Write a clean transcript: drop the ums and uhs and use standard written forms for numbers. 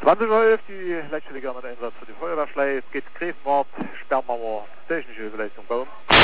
20:11 die letzte Liga mit Einsatz für die Feuerwehrschlei. Es geht Grevenwart, Sperrmauer, technische Überleistung bauen.